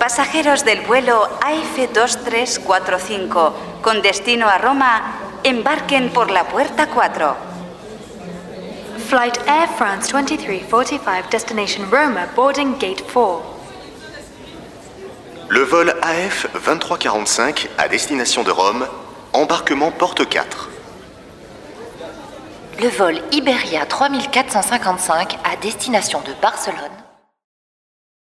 Pasajeros del vuelo AF2345 con destino a Roma, embarquen por la puerta 4. Flight Air France 2345, destination Roma, boarding gate 4. Le vol AF 2345 à destination de Rome, embarquement porte 4. Le vol Iberia 3455 à destination de Barcelone.